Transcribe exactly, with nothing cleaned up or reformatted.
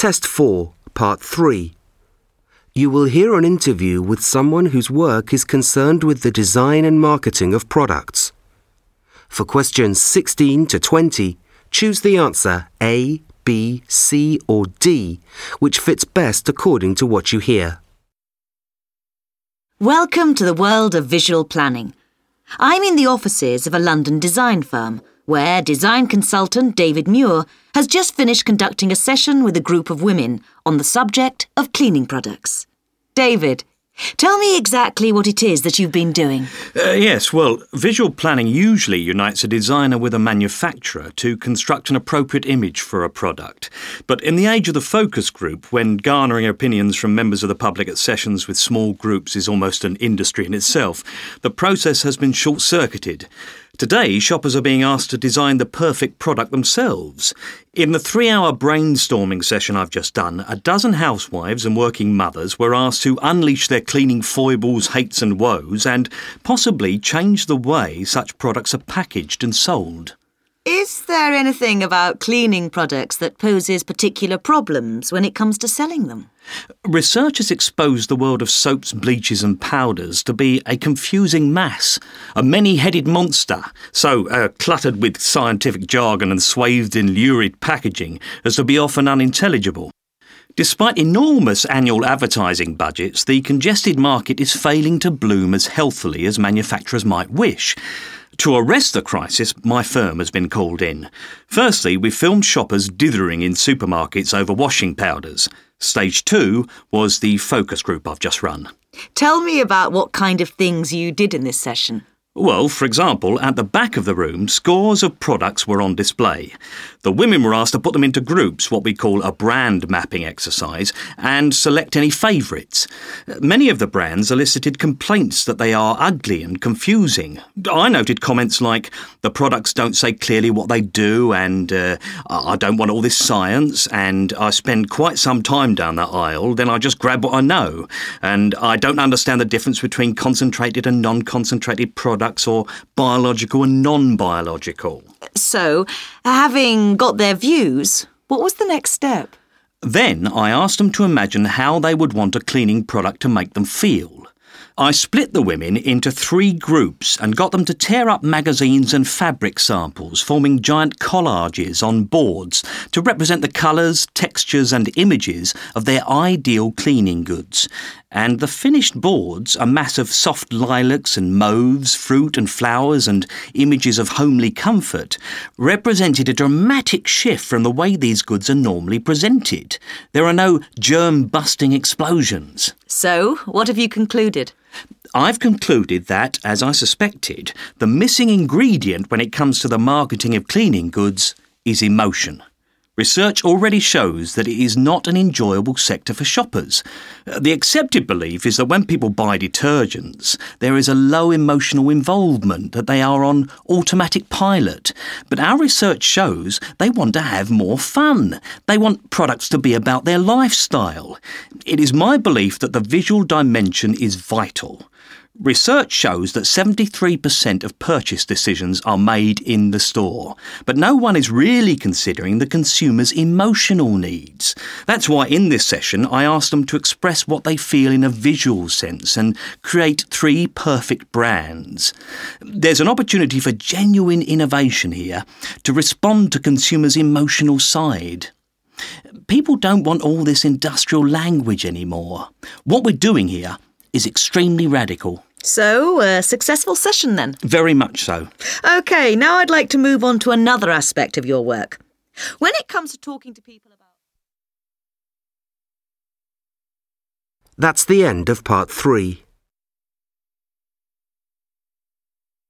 Test four, Part three. You will hear an interview with someone whose work is concerned with the design and marketing of products. For questions sixteen to twenty, choose the answer A, B, C or D, which fits best according to what you hear. Welcome to the world of visual planning. I'm in the offices of a London design firm, where design consultant David Muir has just finished conducting a session with a group of women on the subject of cleaning products. David, tell me exactly what it is that you've been doing. Uh, yes, well, visual planning usually unites a designer with a manufacturer to construct an appropriate image for a product. But in the age of the focus group, when garnering opinions from members of the public at sessions with small groups is almost an industry in itself, the process has been short-circuited. Today, shoppers are being asked to design the perfect product themselves. In the three-hour brainstorming session I've just done, a dozen housewives and working mothers were asked to unleash their cleaning foibles, hates and woes and possibly change the way such products are packaged and sold. Is there anything about cleaning products that poses particular problems when it comes to selling them? Research has exposed the world of soaps, bleaches and powders to be a confusing mass, a many-headed monster, so uh, cluttered with scientific jargon and swathed in lurid packaging as to be often unintelligible. Despite enormous annual advertising budgets, the congested market is failing to bloom as healthily as manufacturers might wish. To arrest the crisis, my firm has been called in. Firstly, we filmed shoppers dithering in supermarkets over washing powders. Stage two was the focus group I've just run. Tell me about what kind of things you did in this session. Well, for example, at the back of the room, scores of products were on display. The women were asked to put them into groups, what we call a brand mapping exercise, and select any favourites. Many of the brands elicited complaints that they are ugly and confusing. I noted comments like, the products don't say clearly what they do, and uh, I don't want all this science, and I spend quite some time down that aisle, then I just grab what I know, and I don't understand the difference between concentrated and non-concentrated products, or biological and non-biological. So, having got their views, what was the next step? Then I asked them to imagine how they would want a cleaning product to make them feel. I split the women into three groups and got them to tear up magazines and fabric samples, forming giant collages on boards to represent the colours, textures and images of their ideal cleaning goods. And the finished boards, a mass of soft lilacs and mauves, fruit and flowers and images of homely comfort, represented a dramatic shift from the way these goods are normally presented. There are no germ-busting explosions. So, what have you concluded? I've concluded that, as I suspected, the missing ingredient when it comes to the marketing of cleaning goods is emotion. Research already shows that it is not an enjoyable sector for shoppers. The accepted belief is that when people buy detergents, there is a low emotional involvement, that they are on automatic pilot. But our research shows they want to have more fun. They want products to be about their lifestyle. It is my belief that the visual dimension is vital. Research shows that seventy-three percent of purchase decisions are made in the store, but no one is really considering the consumer's emotional needs. That's why in this session I asked them to express what they feel in a visual sense and create three perfect brands. There's an opportunity for genuine innovation here to respond to consumers' emotional side. People don't want all this industrial language anymore. What we're doing here is extremely radical. So, a successful session then? Very much so. OK, now I'd like to move on to another aspect of your work. When it comes to talking to people about... That's the end of part three.